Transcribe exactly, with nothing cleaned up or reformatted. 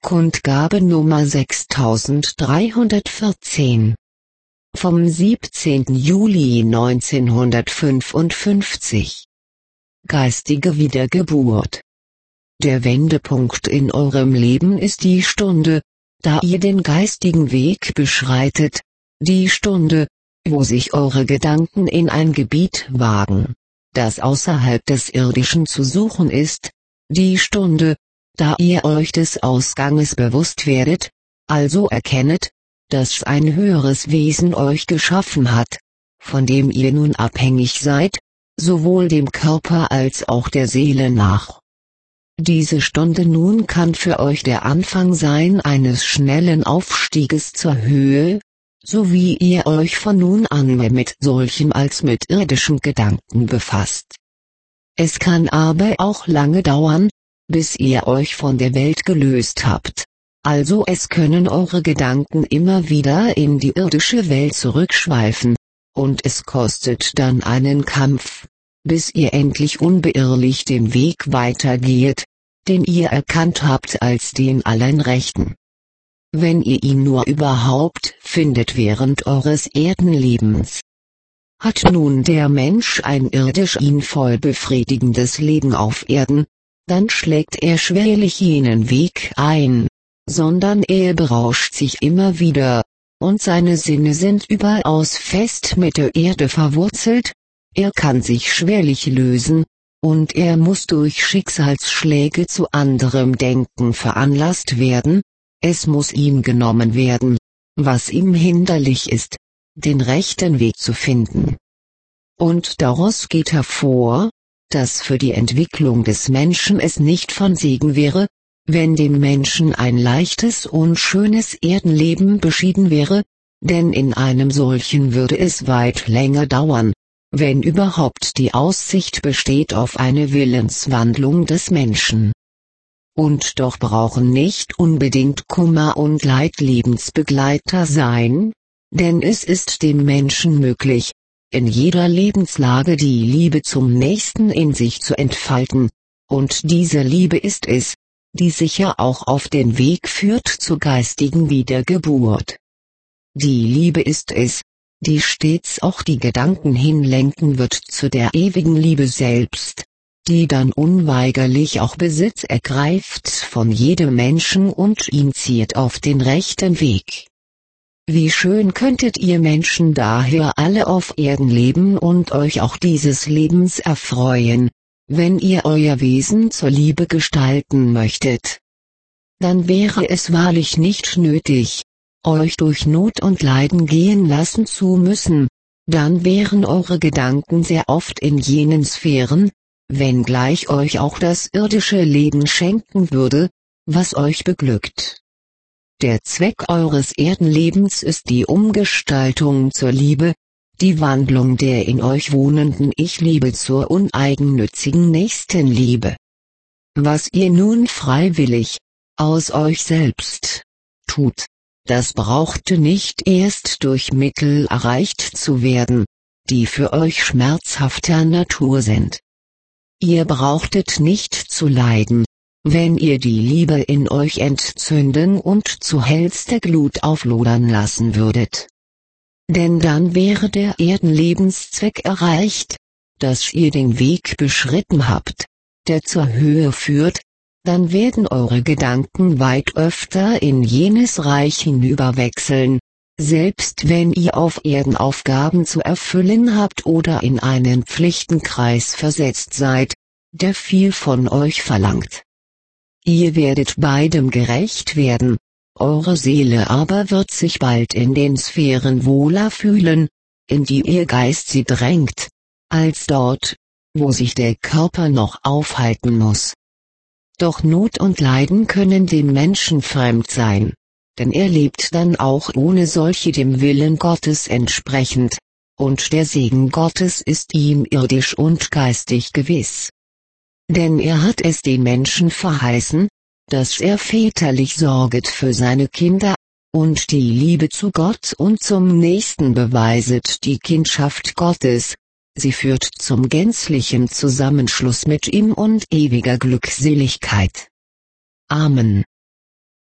Kundgabe Nummer sechstausenddreihundertvierzehn. Vom siebzehnten Juli neunzehnhundertfünfundfünfzig. Geistige Wiedergeburt. Der Wendepunkt in eurem Leben ist die Stunde, da ihr den geistigen Weg beschreitet, die Stunde, wo sich eure Gedanken in ein Gebiet wagen, das außerhalb des Irdischen zu suchen ist, die Stunde, da ihr euch des Ausganges bewusst werdet, also erkennet, dass ein höheres Wesen euch geschaffen hat, von dem ihr nun abhängig seid, sowohl dem Körper als auch der Seele nach. Diese Stunde nun kann für euch der Anfang sein eines schnellen Aufstieges zur Höhe, so wie ihr euch von nun an mehr mit solchem als mit irdischen Gedanken befasst. Es kann aber auch lange dauern, bis ihr euch von der Welt gelöst habt, also es können eure Gedanken immer wieder in die irdische Welt zurückschweifen, und es kostet dann einen Kampf, bis ihr endlich unbeirrlich den Weg weitergeht, den ihr erkannt habt als den allein Rechten. Wenn ihr ihn nur überhaupt findet während eures Erdenlebens. Hat nun der Mensch ein irdisch ihn voll befriedigendes Leben auf Erden, dann schlägt er schwerlich jenen Weg ein, sondern er berauscht sich immer wieder, und seine Sinne sind überaus fest mit der Erde verwurzelt, er kann sich schwerlich lösen, und er muss durch Schicksalsschläge zu anderem Denken veranlasst werden, es muss ihm genommen werden, was ihm hinderlich ist, den rechten Weg zu finden. Und daraus geht hervor, dass für die Entwicklung des Menschen es nicht von Segen wäre, wenn dem Menschen ein leichtes und schönes Erdenleben beschieden wäre, denn in einem solchen würde es weit länger dauern, wenn überhaupt die Aussicht besteht auf eine Willenswandlung des Menschen. Und doch brauchen nicht unbedingt Kummer und Leid Lebensbegleiter sein, denn es ist dem Menschen möglich, in jeder Lebenslage die Liebe zum Nächsten in sich zu entfalten, und diese Liebe ist es, die sicher auch auf den Weg führt zur geistigen Wiedergeburt. Die Liebe ist es, die stets auch die Gedanken hinlenken wird zu der ewigen Liebe selbst, die dann unweigerlich auch Besitz ergreift von jedem Menschen und ihn zieht auf den rechten Weg. Wie schön könntet ihr Menschen daher alle auf Erden leben und euch auch dieses Lebens erfreuen, wenn ihr euer Wesen zur Liebe gestalten möchtet. Dann wäre es wahrlich nicht nötig, euch durch Not und Leiden gehen lassen zu müssen, dann wären eure Gedanken sehr oft in jenen Sphären, wenngleich euch auch das irdische Leben schenken würde, was euch beglückt. Der Zweck eures Erdenlebens ist die Umgestaltung zur Liebe, die Wandlung der in euch wohnenden Ich-Liebe zur uneigennützigen Nächstenliebe. Was ihr nun freiwillig, aus euch selbst, tut, das brauchte nicht erst durch Mittel erreicht zu werden, die für euch schmerzhafter Natur sind. Ihr brauchtet nicht zu leiden, wenn ihr die Liebe in euch entzünden und zu hellster Glut auflodern lassen würdet. Denn dann wäre der Erdenlebenszweck erreicht, dass ihr den Weg beschritten habt, der zur Höhe führt, dann werden eure Gedanken weit öfter in jenes Reich hinüberwechseln, selbst wenn ihr auf Erden Aufgaben zu erfüllen habt oder in einen Pflichtenkreis versetzt seid, der viel von euch verlangt. Ihr werdet beidem gerecht werden, eure Seele aber wird sich bald in den Sphären wohler fühlen, in die ihr Geist sie drängt, als dort, wo sich der Körper noch aufhalten muss. Doch Not und Leiden können dem Menschen fremd sein, denn er lebt dann auch ohne solche dem Willen Gottes entsprechend, und der Segen Gottes ist ihm irdisch und geistig gewiss. Denn er hat es den Menschen verheißen, dass er väterlich sorget für seine Kinder, und die Liebe zu Gott und zum Nächsten beweiset die Kindschaft Gottes, sie führt zum gänzlichen Zusammenschluss mit ihm und ewiger Glückseligkeit. Amen.